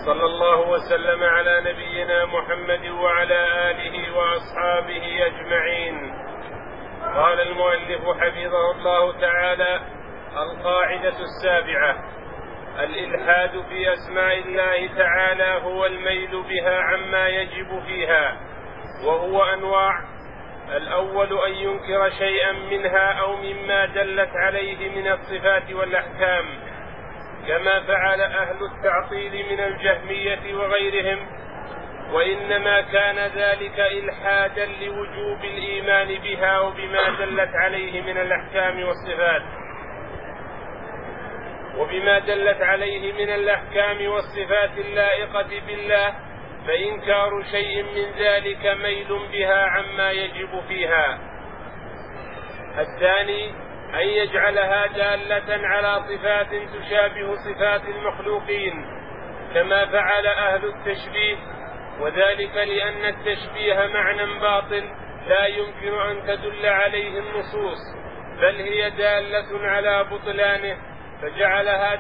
وصلى الله وسلم على نبينا محمد وعلى آله وأصحابه أجمعين. قال المؤلف حفظه الله تعالى: القاعدة السابعة: الإلحاد في أسماء الله تعالى هو الميل بها عما يجب فيها، وهو أنواع. الأول أن ينكر شيئا منها أو مما دلت عليه من الصفات والأحكام، كما فعل أهل التعطيل من الجهمية وغيرهم، وإنما كان ذلك إلحادا لوجوب الإيمان بها وبما دلت عليه من الأحكام والصفات، وبما دلت عليه من الأحكام والصفات اللائقة بالله، فإنكار شيء من ذلك ميل بها عما يجب فيها. الثاني أن يجعلها دالة على صفات تشابه صفات المخلوقين، كما فعل أهل التشبيه، وذلك لأن التشبيه معنى باطل لا يمكن أن تدل عليه النصوص، بل هي دالة على بطلانه، فجعلها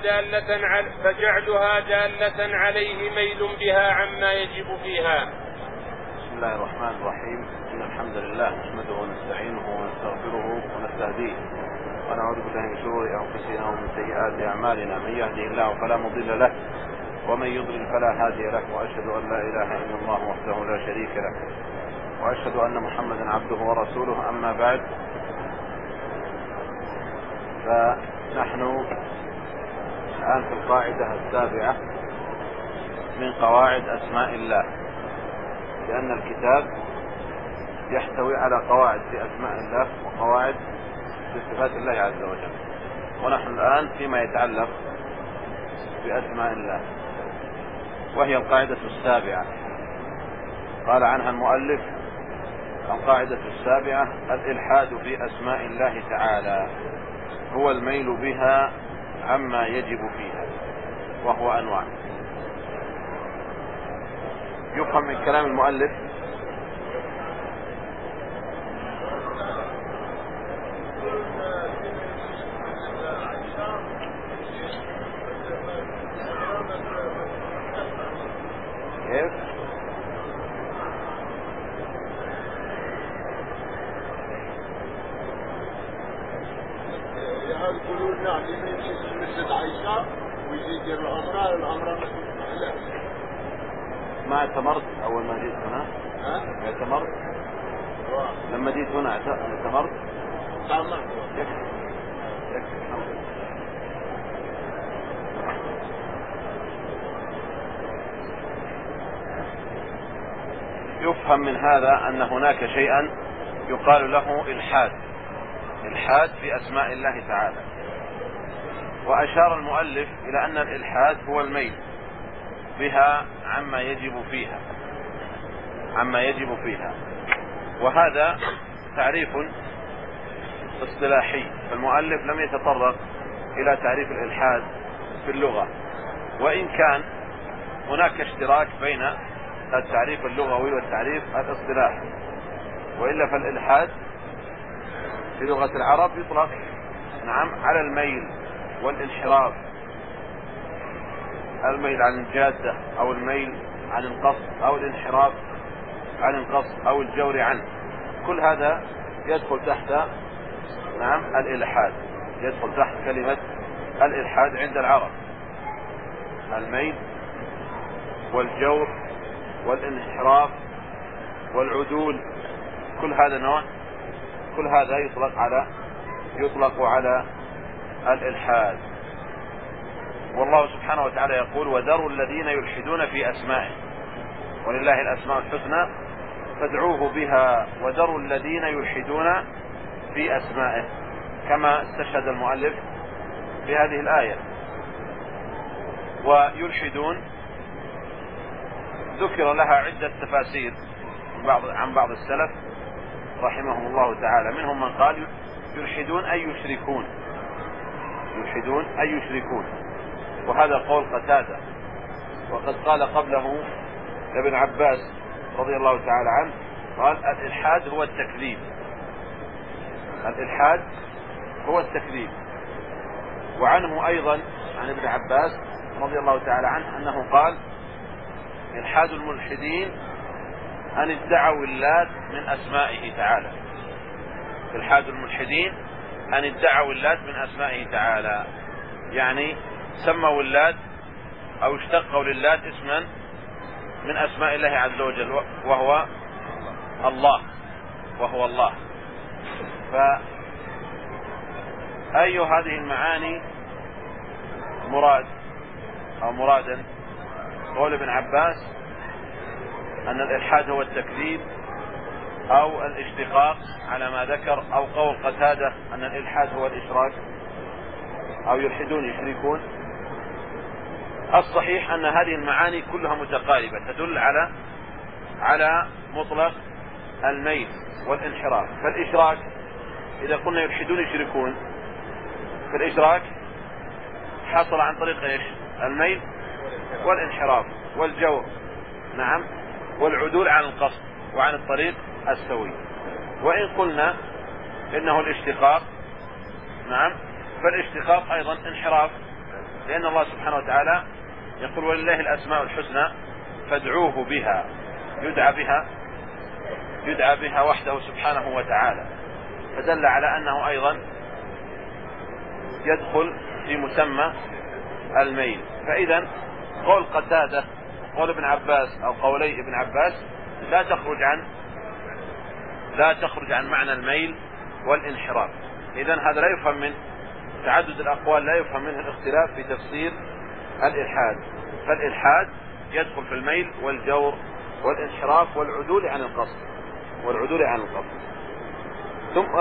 دالة عليه ميل بها عما يجب فيها. بسم الله الرحمن الرحيم. إن الحمد لله نحمده ونستعينه ونستغفره ونستهديه، ونعوذ بالله من شرور أنفسنا ومن سيئات أعمالنا. من يهده الله فلا مضل له، ومن يضلل فلا هادي له، وأشهد أن لا إله إلا الله وحده لا شريك له، وأشهد أن محمدا عبده ورسوله. أما بعد، فنحن الآن في القاعدة السابعة من قواعد أسماء الله، لأن الكتاب يحتوي على قواعد في أسماء الله وقواعد في صفات الله عز وجل، ونحن الآن فيما يتعلق بأسماء الله، وهي القاعدة السابعة. قال عنها المؤلف: القاعدة السابعة: الإلحاد في أسماء الله تعالى هو الميل بها عما يجب فيها، وهو أنواع. يفهم من كلام المؤلف كيف؟ يقولون نعم مثل عائشة ويجي الأمر ما اعتمرت أول ما جيت هنا؟ اعتمرت؟ لما جيت هنا اعتمرت؟ يفهم من هذا أن هناك شيئا يقال له إلحاد في أسماء الله تعالى. وأشار المؤلف إلى أن الإلحاد هو الميل بها عما يجب فيها، وهذا تعريف اصطلاحي، فالمؤلف لم يتطرق إلى تعريف الإلحاد في اللغة، وإن كان هناك اشتراك بين التعريف اللغوي والتعريف الاصطلاحي، وإلا فالإلحاد في لغة العرب يطلق على الميل والانحراف، الميل عن الجادة أو الميل عن القصد أو الانحراف عن القصد أو الجور عنه. كل هذا يدخل تحت الإلحاد، يدخل تحت كلمة الإلحاد عند العرب. الميل والجور والانحراف والعدول، كل هذا نوع، كل هذا يطلق على الإلحاد. والله سبحانه وتعالى يقول: وذروا الذين يلحدون في أسمائه، ولله الأسماء الحسنى فادعوه بها وذروا الذين يلحدون في أسمائه، كما استشهد المؤلف بهذه الآية. ويلحدون ذكر لها عدة تفاسير عن بعض السلف رحمهم الله تعالى، منهم من قال يلحدون أي يشركون، وهذا قول قتادة. وقد قال قبله ابن عباس رضي الله تعالى عنه، قال: الإلحاد هو التكذيب. وعنه أيضا عن ابن عباس رضي الله تعالى عنه أنه قال: إلحاد الملحدين أن ادعوا اللات من أسمائه تعالى. إلحاد الملحدين أن ادعوا اللات من أسمائه تعالى، يعني سموا اللات أو اشتقوا للات اسما من أسماء الله عز وجل وهو الله. فأي هذه المعاني مراد أو مرادا؟ قول ابن عباس أن الإلحاد هو التكذيب أو الاشتقاق على ما ذكر، أو قول قتادة أن الإلحاد هو الإشراك أو يلحدون يشركون. الصحيح أن هذه المعاني كلها متقاربة تدل على مطلق الميل والانحراف. فالإشراك إذا قلنا يلحدون يشركون، فالإشراك حصل عن طريق إيش؟ الميل والانحراف والجور، نعم، والعدول عن القصد وعن الطريق السوي. وإن قلنا إنه الاشتقاق، نعم، فالاشتقاق أيضا انحراف، لأن الله سبحانه وتعالى يقول ولله الأسماء الحسنى فادعوه بها، يدعى بها وحده سبحانه وتعالى، فدل على أنه أيضا يدخل في مسمى الميل. فإذا قول قتادة، قول ابن عباس أو قولي ابن عباس لا تخرج عن معنى الميل والانحراف. إذن هذا لا يفهم من تعدد الأقوال، لا يفهم منه الاختلاف في تفسير الإلحاد. فالإلحاد يدخل في الميل والجور والانحراف والعدول عن القصد ثم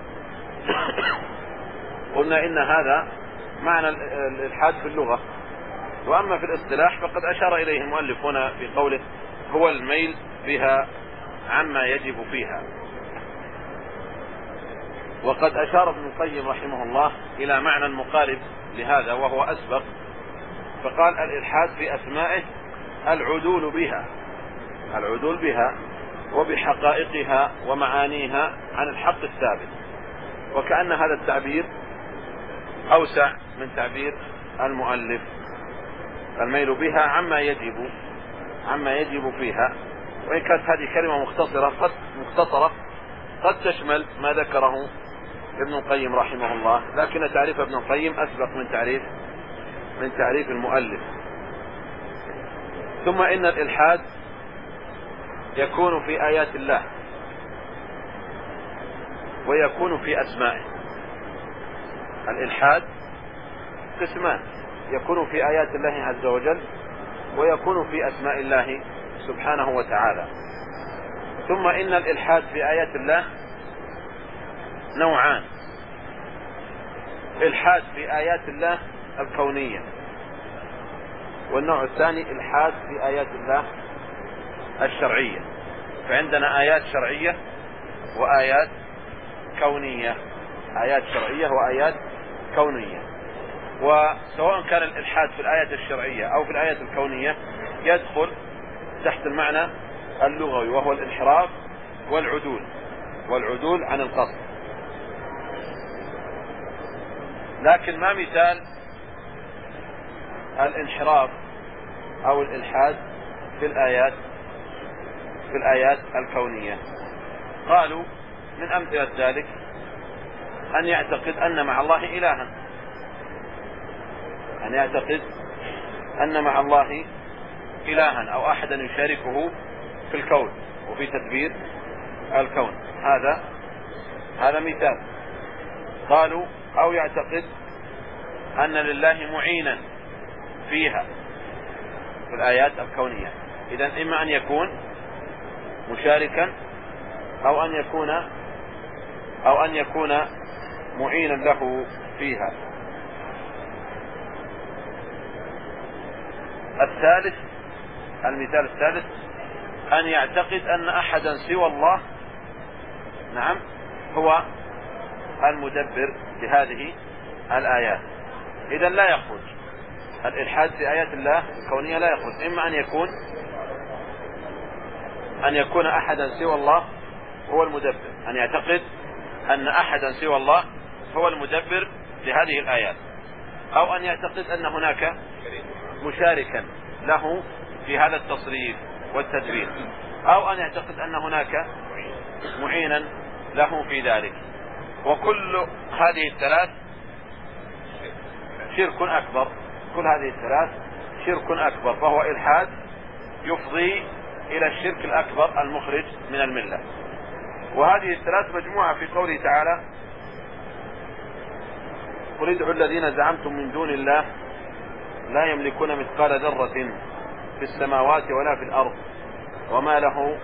قلنا إن هذا معنى الإلحاد في اللغة. وأما في الاصطلاح فقد أشار إليه المؤلف هنا في قوله هو الميل بها عما يجب فيها. وقد أشار ابن القيم رحمه الله إلى معنى مقارب لهذا وهو أسبق، فقال الإلحاد في أسمائه العدول بها وبحقائقها ومعانيها عن الحق الثابت. وكأن هذا التعبير أوسع من تعبير المؤلف، الميل بها عما يجب فيها. وإن كانت هذه كلمة مختصرة قد تشمل ما ذكره ابن القيم رحمه الله، لكن تعريف ابن القيم أسبق من تعريف المؤلف. ثم إن الإلحاد يكون في آيات الله ويكون في أسمائه. الإلحاد قسمان، يكون في آيات الله عز وجل ويكون في أسماء الله سبحانه وتعالى. ثم إن الإلحاد في آيات الله نوعان: إلحاد في آيات الله الكونية، والنوع الثاني إلحاد في آيات الله الشرعية. فعندنا آيات شرعية وآيات كونية، آيات شرعية وآيات كونية. وسواء كان الإلحاد في الآيات الشرعية أو في الآيات الكونية يدخل تحت المعنى اللغوي وهو الانحراف والعدول عن القصد. لكن ما مثال الانحراف أو الإلحاد في الآيات الكونية؟ قالوا من أمثلة ذلك أن يعتقد أن مع الله إلها، أو أحدا يشاركه في الكون وفي تدبير الكون. هذا مثال. قالوا أو يعتقد أن لله معينا فيها في الآيات الكونية. إذن إما أن يكون مشاركا أو أن يكون معينا له فيها. المثال الثالث أن يعتقد أن أحدا سوى الله، نعم، هو المدبر لهذه الآيات. إذن لا يخرج الإلحاد في آيات الله الكونية، لا يخرج إما أن يكون أحدا سوى الله هو المدبر، أن يعتقد أن أحدا سوى الله هو المدبر لهذه الآيات، أو أن يعتقد أن هناك مشاركا له في هذا التصريف والتدبير، أو أن يعتقد أن هناك معينا له في ذلك. وكل هذه الثلاث شرك أكبر، كل هذه الثلاث شرك أكبر، فهو إلحاد يفضي إلى الشرك الأكبر المخرج من الملة. وهذه الثلاث مجموعة في قوله تعالى: قل ادعوا الذين زعمتم من دون الله لا يملكون مثقال ذرة في السماوات ولا في الأرض وما لهم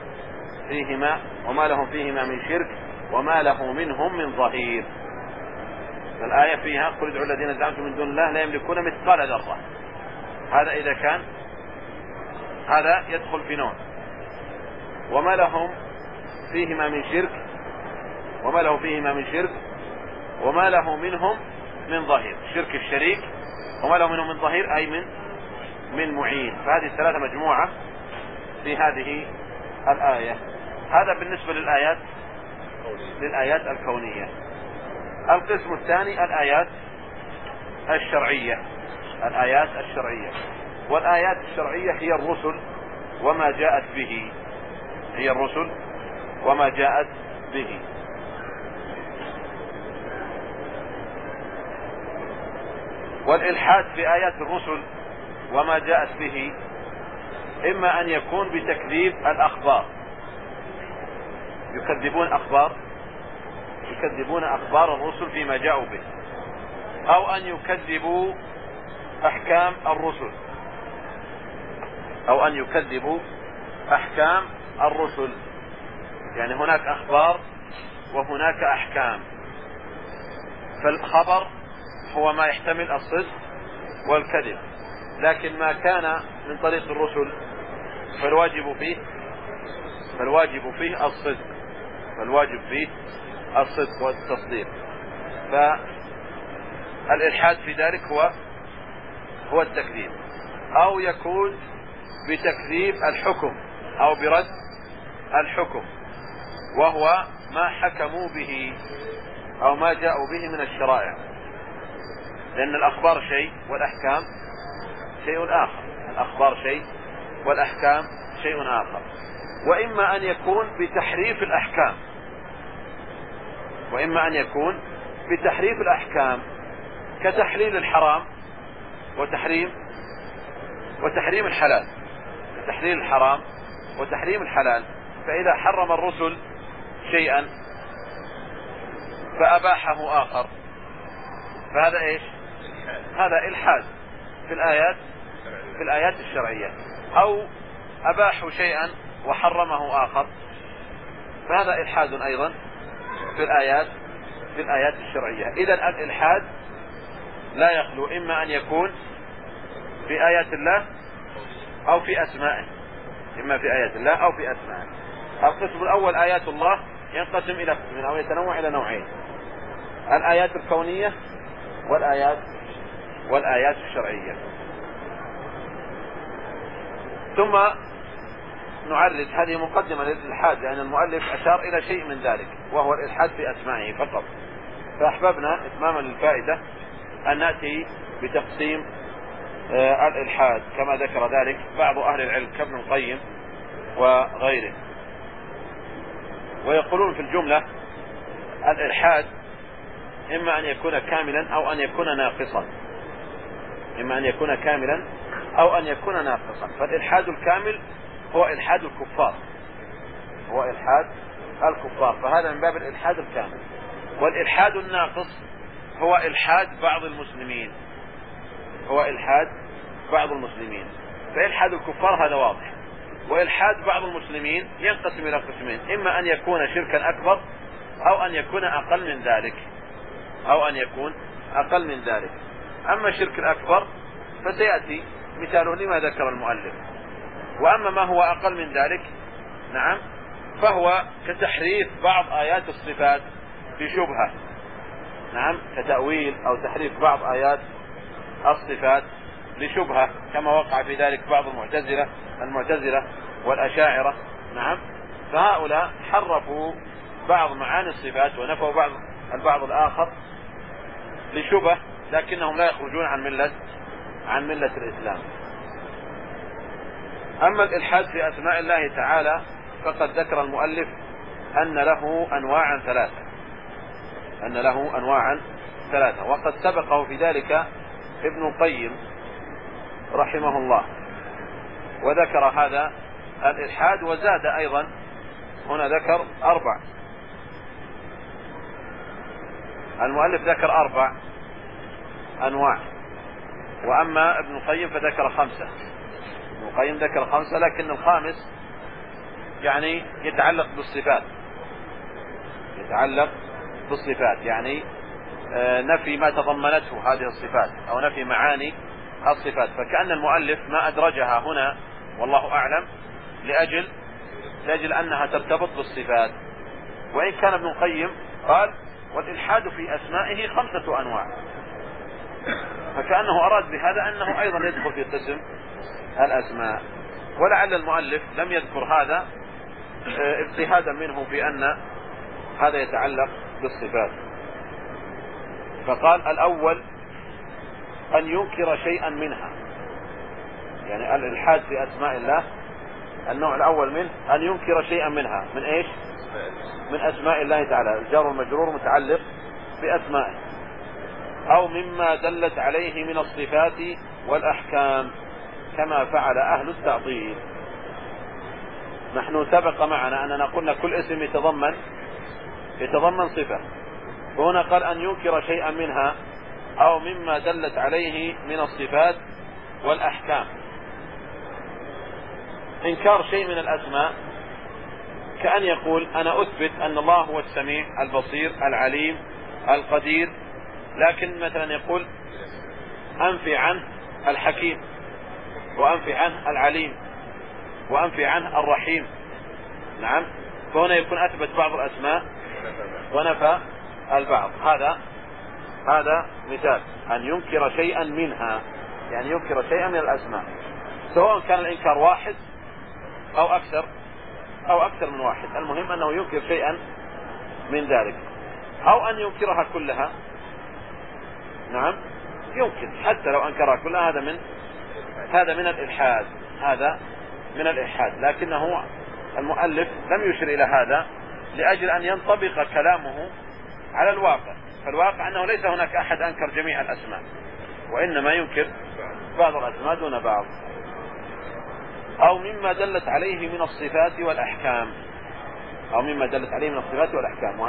فيهما من شرك وما له منهم من ظهير. الآية فيها قل ادعوا الذين زعمتم من دون الله لا يملكون مثقال ذرة، هذا إذا كان هذا يدخل في نوع. وما لهم فيهما من شرك وما له منهم من ظهير، شرك الشريك وما له منهم من ظهير أي من معين. فهذه الثلاثة مجموعة في هذه الآية. هذا بالنسبة للآيات الكونية. القسم الثاني الآيات الشرعية. والآيات الشرعية هي الرسل وما جاءت به. والإلحاد في آيات الرسل وما جاءت به إما أن يكون بتكذيب الأخبار، يكذبون أخبار الرسل فيما جاءوا به، أو أن يكذبوا أحكام الرسل، يعني هناك أخبار وهناك أحكام. فالخبر هو ما يحتمل الصدق والكذب، لكن ما كان من طريق الرسل فالواجب فيه الصدق والتصديق. فالإلحاد في ذلك هو التكذيب، أو يكون بتكذيب الحكم أو برد الحكم، وهو ما حكموا به أو ما جاءوا به من الشرائع، لأن الأخبار شيء والأحكام شيء آخر. وإما أن يكون بتحريف الأحكام كتحليل الحرام وتحريم الحلال، فإذا حرم الرسل شيئا فأباحه آخر، فهذا إيش؟ هذا إلحاد في الآيات الشرعية. أو أباحوا شيئا وحرمه آخر، فهذا إلحاد أيضا في الآيات الشرعية. إذن الإلحاد لا يخلو إما أن يكون في آيات الله أو في أسمائه، القسم الأول آيات الله ينقسم إلى قسمين أو يتنوع إلى نوعين: الآيات الكونية والآيات الشرعية. ثم نعرج هذه مقدمة للإلحاد، لأن المؤلف أشار إلى شيء من ذلك وهو الإلحاد في أسمائه فقط، فأحببنا إتماما للفائدة أن نأتي بتقسيم الإلحاد كما ذكر ذلك بعض أهل العلم كابن القيم وغيره. ويقولون في الجملة الإلحاد إما أن يكون كاملا أو أن يكون ناقصا، فالإلحاد الكامل هو إلحاد الكفار، فهذا من باب الإلحاد الكامل. والإلحاد الناقص هو إلحاد بعض المسلمين، فإلحاد الكفار هذا واضح. وإلحاد بعض المسلمين ينقسم إلى قسمين: إما أن يكون شركا أكبر أو أن يكون أقل من ذلك. أما الشرك الأكبر فسيأتي مثاله لما ذكر المؤلف. وأما ما هو أقل من ذلك فهو كتحريف بعض آيات الصفات بشبهة، كتأويل أو تحريف بعض آيات الصفات لشبهة، كما وقع في ذلك بعض المعتزلة والأشاعرة. فهؤلاء حرفوا بعض معاني الصفات ونفوا البعض الآخر لشبه، لكنهم لا يخرجون عن ملة الإسلام. أما الإلحاد في أسماء الله تعالى فقد ذكر المؤلف أن له أنواعا ثلاثة، وقد سبقه في ذلك ابن القيم رحمه الله وذكر هذا الإلحاد، وزاد أيضا هنا ذكر 4. المؤلف ذكر 4 أنواع، وأما ابن القيم فذكر 5. ابن القيم ذكر 5، لكن الخامس يعني يتعلق بالصفات، يعني نفي ما تضمنته هذه الصفات أو نفي معاني الصفات، فكأن المؤلف ما أدرجها هنا والله أعلم لأجل أنها ترتبط بالصفات. وإن كان ابن القيم قال والإلحاد في أسمائه 5 أنواع، فكأنه أراد بهذا أنه أيضا يدخل في قسم الأسماء، ولعل المؤلف لم يذكر هذا اجتهادا منه في أن هذا يتعلق بالصفات. فقال الأول أن ينكر شيئا منها، يعني الإلحاد في أسماء الله النوع الأول منه أن ينكر شيئا منها. من إيش؟ من أسماء الله تعالى، الجار والمجرور متعلق بأسمائه، أو مما دلت عليه من الصفات والأحكام كما فعل أهل التعطيل. نحن سبق معنا أننا قلنا كل اسم يتضمن صفة، وهنا قال أن ينكر شيئا منها أو مما دلت عليه من الصفات والأحكام. إنكار شيء من الأسماء كأن يقول أنا أثبت أن الله هو السميع البصير العليم القدير، لكن مثلا يقول أنفي عنه الحكيم، وأنفي عنه العليم، وأنفي عنه الرحيم. نعم، فهنا يكون أثبت بعض الأسماء ونفى البعض. هذا مثال أن ينكر شيئا منها، يعني ينكر شيئا من الأسماء، سواء كان الإنكار واحد أو أكثر من واحد، المهم أنه ينكر شيئا من ذلك، أو أن ينكرها كلها. نعم، يمكن حتى لو أنكرها كلها، هذا من الإلحاد، لكنه المؤلف لم يشر إلى هذا لأجل أن ينطبق كلامه على الواقع، فالواقع أنه ليس هناك أحد أنكر جميع الأسماء، وإنما ينكر بعض الأسماء دون بعض. أو مما دلت عليه من الصفات والأحكام،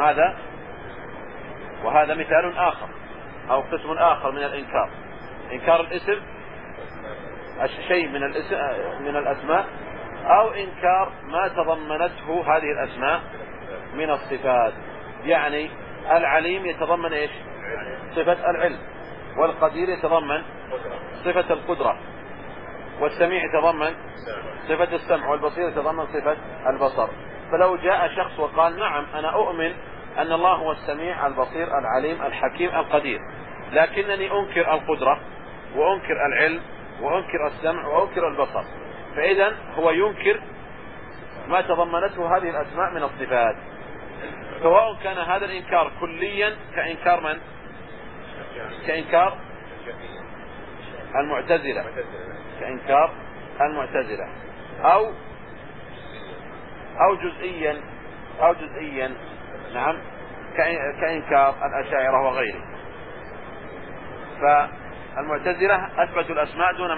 وهذا مثال آخر أو قسم آخر من الإنكار، إنكار الاسم شيء من الأسماء، أو إنكار ما تضمنته هذه الأسماء من الصفات. يعني العليم يتضمن إيش؟ صفة العلم، والقدير يتضمن صفة القدرة، والسميع يتضمن صفة السمع، والبصير يتضمن صفة البصر. فلو جاء شخص وقال نعم أنا أؤمن أن الله هو السميع البصير العليم الحكيم القدير، لكنني أنكر القدرة وأنكر العلم وأنكر السمع وأنكر البصر، فإذا هو ينكر ما تضمنته هذه الأسماء من الصفات، سواء كان هذا الإنكار كليا كإنكار المعتزلة، أو جزئيا، نعم، كإنكار الأشاعرة وغيره. فالمعتزلة أثبتوا الأسماء دون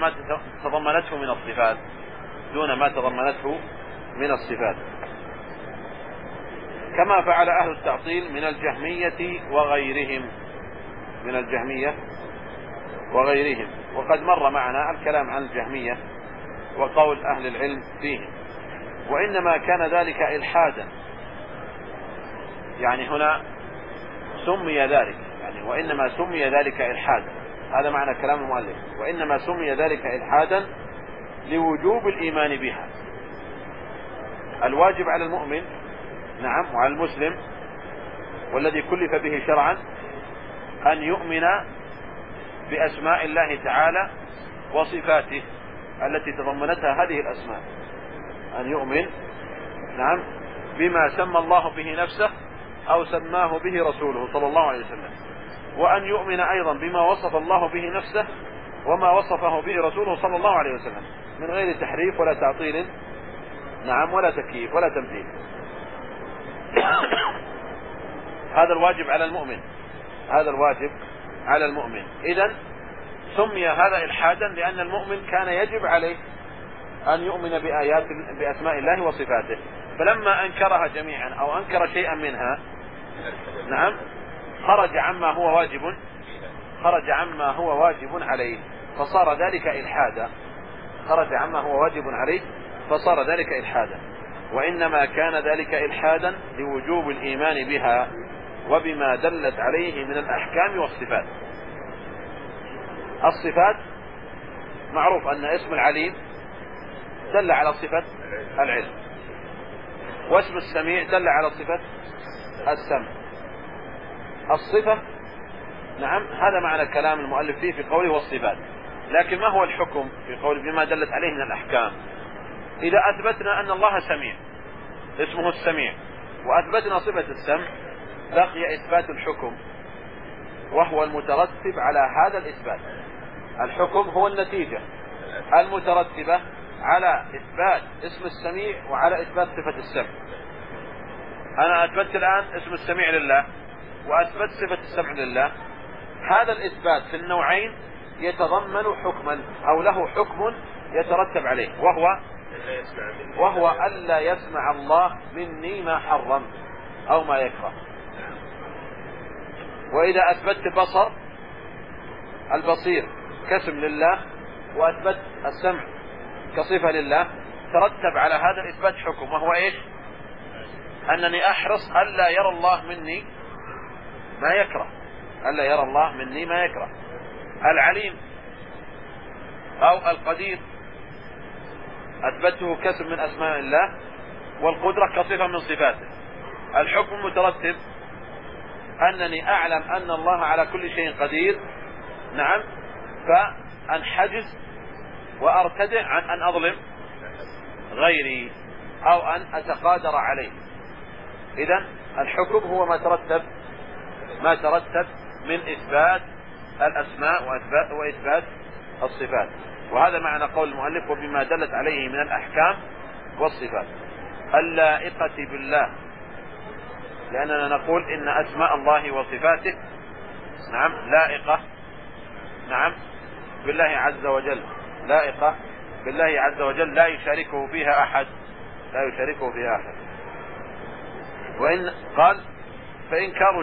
ما تضمنته من الصفات، كما فعل أهل التعطيل من الجهمية وغيرهم. وقد مر معنا الكلام عن الجهمية وقول أهل العلم فيهم، وإنما كان ذلك إلحادا، يعني هنا سمي ذلك، يعني وإنما سمي ذلك إلحادا، هذا معنى كلام المؤلف، وإنما سمي ذلك إلحادا لوجوب الإيمان بها. الواجب على المؤمن، نعم، وعلى المسلم والذي كلف به شرعا أن يؤمن بأسماء الله تعالى وصفاته التي تضمنتها هذه الأسماء، أن يؤمن، نعم، بما سمى الله به نفسه أو سماه به رسوله صلى الله عليه وسلم، وأن يؤمن أيضا بما وصف الله به نفسه وما وصفه به رسوله صلى الله عليه وسلم من غير تحريف ولا تعطيل، نعم، ولا تكييف ولا تمثيل. هذا الواجب على المؤمن، هذا الواجب على المؤمن. إذن سمي هذا إلحادا لأن المؤمن كان يجب عليه أن يؤمن بأسماء الله وصفاته، فلما أنكرها جميعا أو أنكر شيئا منها، نعم، خرج عما هو واجب عليه فصار ذلك إلحادا، خرج عما هو واجب عليه فصار ذلك إلحادا. وإنما كان ذلك إلحادا لوجوب الإيمان بها وبما دلت عليه من الأحكام والصفات. الصفات معروف أن اسم العليم دل على صفة العلم، واسم السميع دل على صفة السمع. الصفة، نعم، هذا معنى كلام المؤلف فيه في قوله والصفات. لكن ما هو الحكم في قوله بما دلت عليه من الأحكام؟ إذا أثبتنا أن الله سميع، اسمه السميع، وأثبتنا صفة السمع، بقي إثبات الحكم وهو المترتب على هذا الإثبات. الحكم هو النتيجة المترتبة على إثبات اسم السميع وعلى إثبات صفة السمع. أنا أثبت الآن اسم السميع لله وأثبت صفة السمع لله. هذا الإثبات في النوعين يتضمن حكما أو له حكم يترتب عليه، وهو ألا يسمع الله مني ما حرم أو ما يكره. وإذا أثبت بصر، البصير كاسم لله، وأثبت السمع كصفة لله، ترتب على هذا الإثبات حكم، وهو إيش؟ أنني أحرص ألا يرى الله مني ما يكره، ألا يرى الله مني ما يكره. العليم أو القدير أثبته كاسم من أسماء الله، والقدرة كصفة من صفاته. الحكم المترتب أنني أعلم أن الله على كل شيء قدير، نعم، فأنحجز وأرتدع عن أن أظلم غيري أو أن أتقادر عليه. إذن الحكم هو ما ترتب من إثبات الأسماء وإثبات الصفات. وهذا معنى قول المؤلف وبما دلت عليه من الأحكام والصفات اللائقة بالله، لأننا نقول إن أسماء الله وصفاته، نعم، لائقة، نعم، بالله عز وجل، لائقة بالله عز وجل، لا يشاركه فيها أحد. وإن قال فإنكار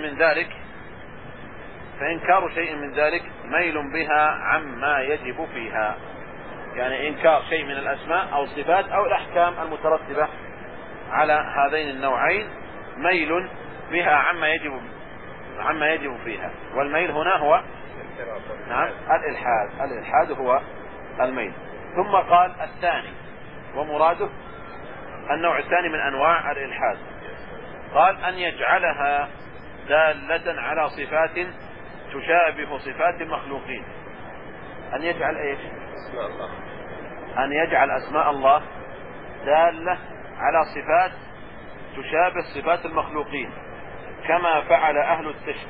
شيء من ذلك ميل بها عما يجب فيها، يعني إنكار شيء من الأسماء أو الصفات أو الأحكام المترتبة على هذين النوعين ميل بها عما يجب فيها. والميل هنا هو، نعم، الإلحاد هو الميل. ثم قال الثاني، ومراده النوع الثاني من أنواع الإلحاد، قال أن يجعلها دالة على صفات تشابه صفات المخلوقين. أن يجعل إيش؟ أن يجعل أسماء الله دالة على صفات تشابه صفات المخلوقين، كما فعل أهل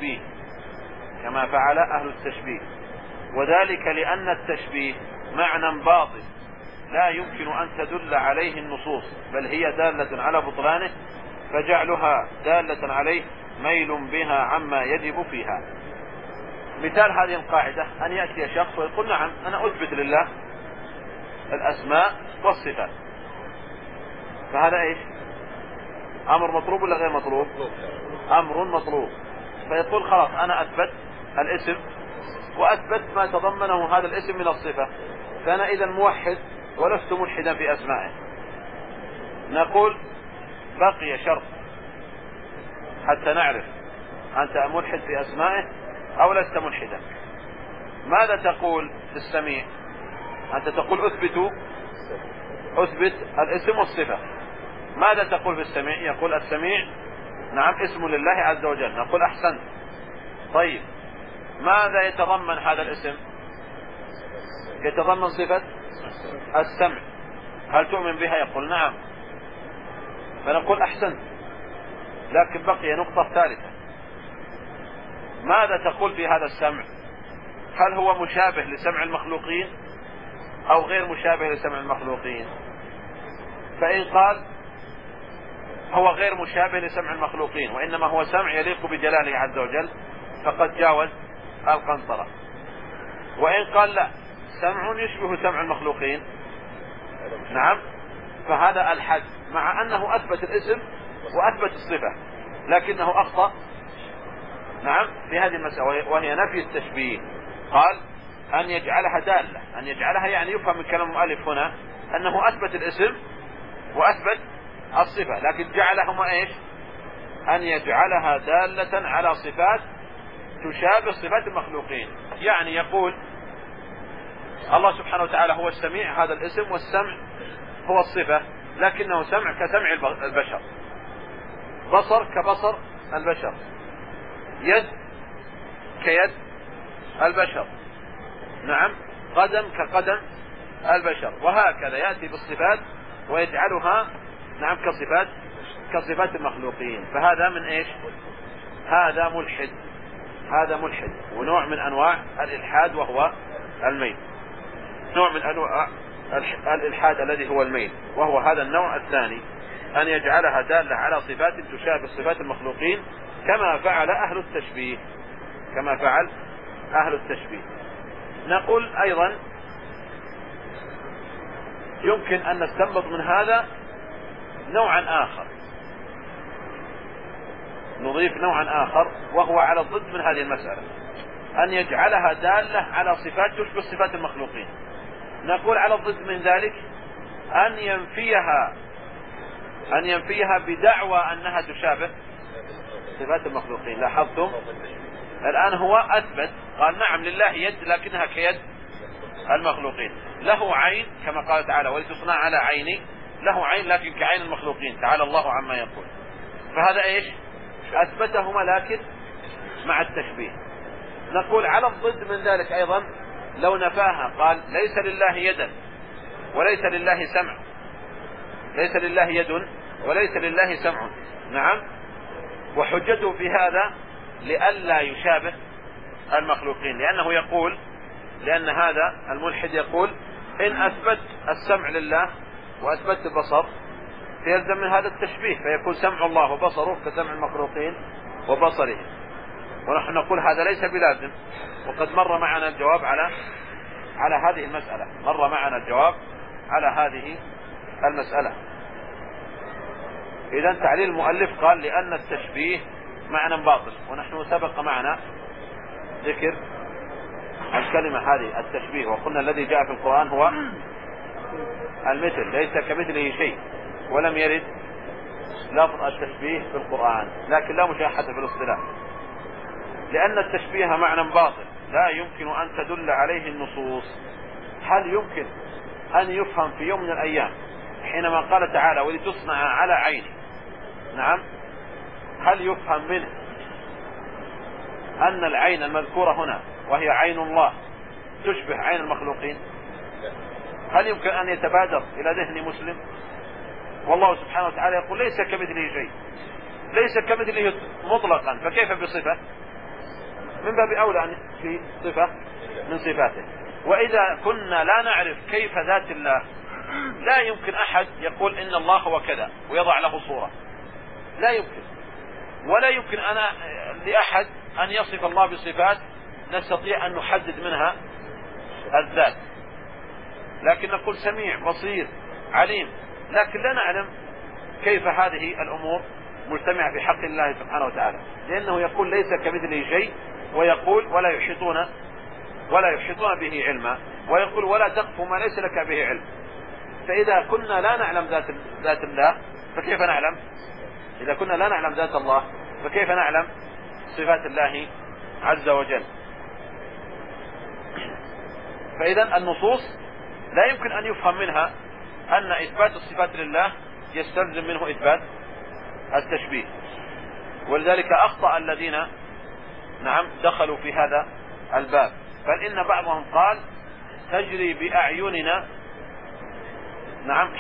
التشبيه. وذلك لأن التشبيه معنى باطل لا يمكن أن تدل عليه النصوص، بل هي دالة على بطلانه، فجعلها دالة عليه ميل بها عما يجب فيها. مثال هذه القاعدة أن يأتي شخص ويقول نعم أنا أثبت لله الأسماء والصفات، فهذا إيش؟ أمر مطلوب ولا غير مطلوب؟ أمر مطلوب. فيقول خلاص أنا أثبت الاسم وأثبت ما تضمنه هذا الاسم من الصفة، فأنا إذا موحد ولست ملحدا في أسمائه. نقول بقي شرط حتى نعرف أنت ملحد في أسمائه أو لست ملحدا. ماذا تقول في السميع؟ أنت تقول أثبت الاسم والصفة. ماذا تقول في السميع؟ يقول السميع نعم اسم لله عز وجل. نقول أحسنت. طيب ماذا يتضمن هذا الاسم؟ يتضمن صفة السمع. هل تؤمن بها؟ يقول نعم. فنقول أحسنت، لكن بقي نقطة ثالثة. ماذا تقول في هذا السمع؟ هل هو مشابه لسمع المخلوقين أو غير مشابه لسمع المخلوقين؟ فإن قال هو غير مشابه لسمع المخلوقين وإنما هو سمع يليق بجلاله عز وجل فقد جاوز القنطرة. وإن قال لا، سمع يشبه سمع المخلوقين، نعم، فهذا الحد، مع أنه أثبت الاسم وأثبت الصفة لكنه أخطأ، نعم، في هذه المسألة وهي نفي التشبيه. قال أن يجعلها دالة، أن يجعلها يعني يفهم من كلام المؤلف هنا أنه أثبت الاسم وأثبت الصفة، لكن جعلهما إيش؟ أن يجعلها دالة على صفات تشابه صفات المخلوقين. يعني يقول الله سبحانه وتعالى هو السميع، هذا الاسم، والسمع هو الصفة، لكنه سمع كسمع البشر، بصر كبصر البشر، يد كيد البشر، نعم، قدم كقدم البشر، وهكذا يأتي بالصفات ويجعلها، نعم، كصفات المخلوقين. فهذا من ايش؟ هذا ملحد، هذا ملحد، ونوع من انواع الالحاد وهو الميل، نوع من انواع الالحاد الذي هو الميل، وهو هذا النوع الثاني، ان يجعلها دالة على صفات تشابه صفات المخلوقين كما فعل اهل التشبيه، كما فعل اهل التشبيه. نقول ايضا يمكن ان نستنبط من هذا نوعا اخر، نضيف نوعا اخر وهو على الضد من هذه المسألة، ان يجعلها دالة على صفات تشبه صفات المخلوقين. نقول على الضد من ذلك ان ينفيها بدعوى انها تشابه صفات المخلوقين. لاحظتم الان هو اثبت، قال نعم لله يد لكنها كيد المخلوقين، له عين كما قال تعالى ولتصنع على عيني، له عين لكن كعين المخلوقين، تعالى الله عما يقول. فهذا ايش؟ اثبتهما لكن مع التشبيه. نقول على الضد من ذلك ايضا لو نفاها، قال ليس لله يدا وليس لله سمع، ليس لله يد وليس لله سمع، نعم، وحجته في هذا لئلا يشابه المخلوقين، لأنه يقول، لأن هذا الملحد يقول إن أثبت السمع لله وأثبت البصر فيلزم من هذا التشبيه، فيكون سمع الله وبصره كسمع المخلوقين وبصره، ونحن نقول هذا ليس بلازم. وقد مر معنا الجواب على هذه المسألة، مر معنا الجواب على هذه المسألة. إذا تعليل المؤلف قال لأن التشبيه معنى باطل، ونحن سبق معنا ذكر الكلمة هذه التشبيه، وقلنا الذي جاء في القرآن هو المثل، ليس كمثله شيء، ولم يرد لفظ التشبيه في القرآن، لكن لا مشاحة في الاصطلاح، لأن التشبيه معنى باطل لا يمكن أن تدل عليه النصوص. هل يمكن أن يفهم في يوم من الأيام حينما قال تعالى ولتصنع على عيني، نعم، هل يفهم منه أن العين المذكورة هنا وهي عين الله تشبه عين المخلوقين؟ هل يمكن أن يتبادر إلى ذهن مسلم؟ والله سبحانه وتعالى يقول ليس كمثله شيء، ليس كمثله مطلقا، فكيف بصفة؟ من باب أولى أن في صفة من صفاته. وإذا كنا لا نعرف كيف ذات الله، لا يمكن أحد يقول إن الله هو كذا ويضع له صورة، لا يمكن، ولا يمكن لأحد أن يصف الله بصفات نستطيع أن نحدد منها الذات، لكن نقول سميع بصير عليم، لكن لا نعلم كيف هذه الأمور مجتمعة في حق الله سبحانه وتعالى، لأنه يقول ليس كمثله شيء، ويقول ولا يحيطون به علما، ويقول ولا تقف ما ليس لك به علم. فإذا كنا لا نعلم ذات الله فكيف نعلم؟ إذا كنا لا نعلم ذات الله فكيف نعلم صفات الله عز وجل؟ فإذا النصوص لا يمكن أن يفهم منها أن إثبات الصفات لله يستلزم منه إثبات التشبيه، ولذلك أخطأ الذين، نعم، دخلوا في هذا الباب، بل إن بعضهم قال تجري بأعيننا، نعم،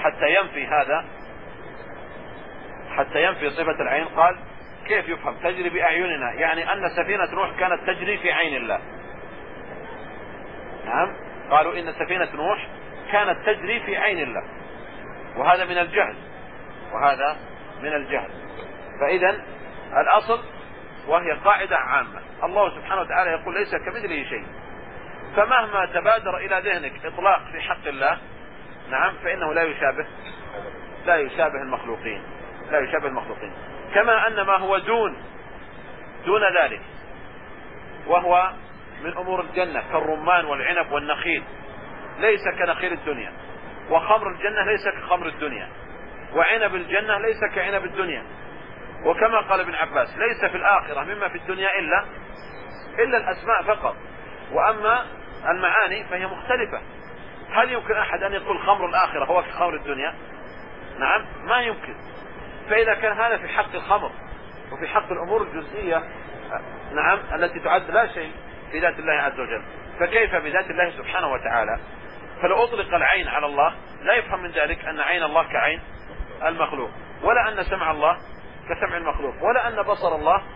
حتى ينفي صفة العين. قال كيف يفهم تجري بأعيننا؟ يعني أن سفينة نوح كانت تجري في عين الله، نعم، قالوا إن سفينة نوح كانت تجري في عين الله، وهذا من الجهل، وهذا من الجهل. فإذا الأصل، وهي قاعدة عامة، الله سبحانه وتعالى يقول ليس كمثله شيء، فمهما تبادر إلى ذهنك إطلاق في حق الله، نعم، فإنه لا يشابه المخلوقين، لا يشابه المخلوقين. كما أن ما هو دون ذلك وهو من أمور الجنة كالرمان والعنب والنخيل ليس كنخيل الدنيا، وخمر الجنة ليس كخمر الدنيا، وعنب الجنة ليس كعنب الدنيا. وكما قال ابن عباس ليس في الآخرة مما في الدنيا إلا الأسماء فقط، وأما المعاني فهي مختلفة. هل يمكن أحد أن يقول خمر الآخرة هو كخمر الدنيا؟ نعم، ما يمكن. فإذا كان هذا في حق الخمر وفي حق الأمور الجزئية، نعم، التي تعد لا شيء في ذات الله عز وجل، فكيف بذات الله سبحانه وتعالى؟ فلو أطلق العين على الله لا يفهم من ذلك أن عين الله كعين المخلوق، ولا أن سمع الله كسمع المخلوق، ولا أن بصر الله